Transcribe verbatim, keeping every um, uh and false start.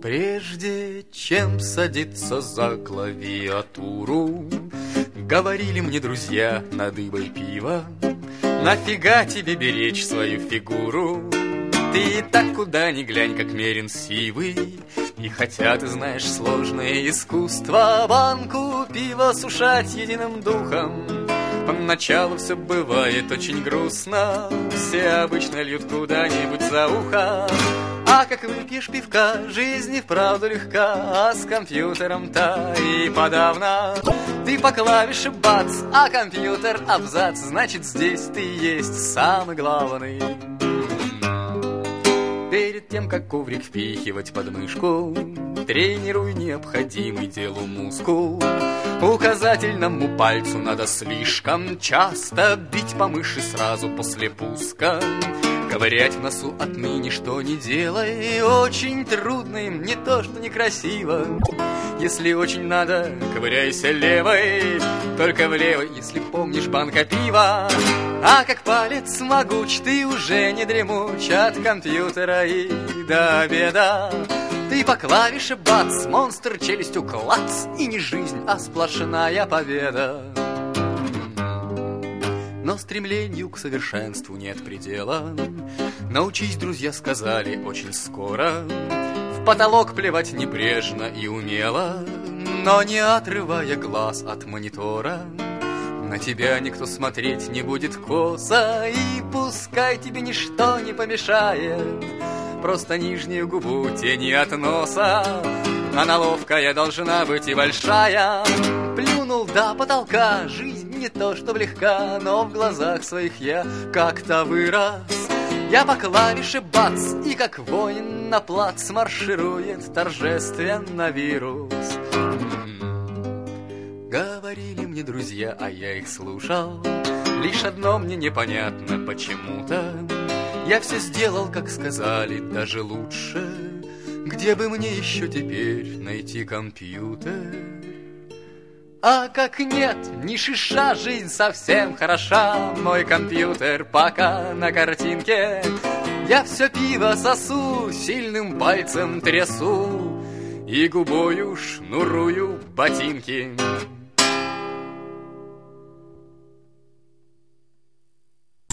Прежде чем садиться за клавиатуру, говорили мне друзья, надыбай пиво. Нафига тебе беречь свою фигуру? Ты и так куда ни глянь, как мерен сивый. И хотя ты знаешь сложное искусство, банку пива сушать единым духом, поначалу все бывает очень грустно. Все обычно льют куда-нибудь за ухо. А как выпьешь пивка, жизнь и вправду легка. А с компьютером-то и подавно. Ты по клавише бац, а компьютер абзац. Значит, здесь ты есть самый главный. Перед тем, как коврик впихивать под мышку, тренируй необходимый делу мускул. Указательному пальцу надо слишком часто бить по мыши сразу после пуска. Ковырять в носу отныне что не делай. Очень трудно им, не то что некрасиво. Если очень надо, ковыряйся левой. Только в левой, если помнишь, банка пива. А как палец могуч, ты уже не дремуч. От компьютера и до обеда ты по клавише бац, монстр челюстью клац. И не жизнь, а сплошная победа. Но стремлению к совершенству нет предела. Научись, друзья сказали, очень скоро. В потолок плевать небрежно и умело, но не отрывая глаз от монитора. На тебя никто смотреть не будет косо, и пускай тебе ничто не помешает. Просто нижнюю губу тени от носа. Она ловкая должна быть и большая. Плюнул до потолка, жизнь не то что легка, но в глазах своих я как-то вырос. Я по клавише бац, и как воин на плац марширует торжественно вирус. Говорили мне друзья, а я их слушал. Лишь одно мне непонятно почему-то. Я все сделал, как сказали, даже лучше. Где бы мне еще теперь найти компьютер? А как нет, ни шиша, жизнь совсем хороша. Мой компьютер пока на картинке. Я все пиво сосу, сильным пальцем трясу и губою шнурую ботинки.